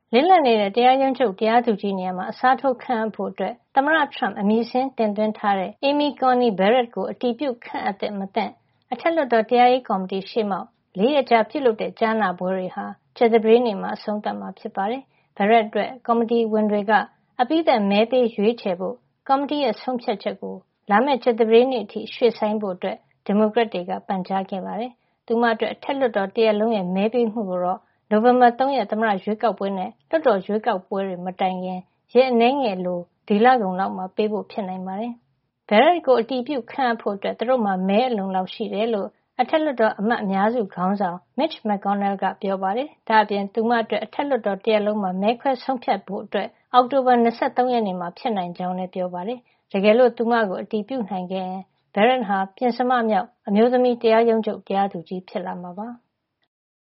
လစ်လပ်နေတဲ့တရားရုံးချုပ်တရားသူကြီးနေရာမှာအစားထိုးခန့်အပ်ဖို့သမ္မတ Trump အမည်စာရင်းတင်သွင်းထားတဲ့ Amy Coney Barrett ကိုအတည်ပြုခန့်အပ်သင့်မသင့် အထက်လွှတ်တော်တရားရေးကော်မတီရှေ့မှောက်4 ရက်ကြာပြုလုပ်တဲ့ကြားနာပွဲတွေဟာကြာသပတေးနေ့မှာအဆုံးသတ်မှာဖြစ်ပါတယ်။ Barrett အတွက်ကော်မတီဝင်တွေကအပြီးသတ်မဲပေးရွေးချယ်ဖို့ကော်မတီရဲ့ဆုံးဖြတ်ချက်ကိုလာမယ့်ကြာသပတေးနေ့အထိရွှေ့ဆိုင်းဖို့ဒီမိုကရက်တွေကပန်ကြားခဲ့ပါတယ်။ သူမအတွက်အထက်လွှတ်တော်တရပ်လုံးရဲ့မဲပေးမှုကိုတော့နိုဝင်ဘာ 3 ရက်သမ္မတရွေးကောက်ပွဲနဲ့လွှတ်တော်ရွေးကောက်ပွဲတွေမတိုင်ခင်ရက်အနည်းငယ်အလိုဒီလကုန်လောက်မှာပေးဖို့ဖြစ်နိုင်ပါတယ်။ Barrett ကိုအတည်ပြုခန့်အပ်ဖို့သူတို့မှာမဲအလုံလောက်ရှိတယ်လို့အထက်လွှတ်တော်အမတ်အများစုခေါင်းဆောင် Mitch McConnell ကပြောပါတယ်။ ဒါ့အပြင်သူမအတွက်အထက်လွှတ်တော်တရပ်လုံးမှာမဲခွဲဆုံးဖြတ်ဖို့အောက်တိုဘာ 23 ရက်နေ့မှာဖြစ်နိုင်ကြောင်းလည်းပြောပါတယ်။ တကယ်လို့သူမကိုအတည်ပြုနိုင်ခဲ့ရင်Barrett ဟာပဉ္စမမြောက်အမျိုးသမီးတရားရုံးချုပ်တရားသူကြီးဖြစ်လာမှာပါ။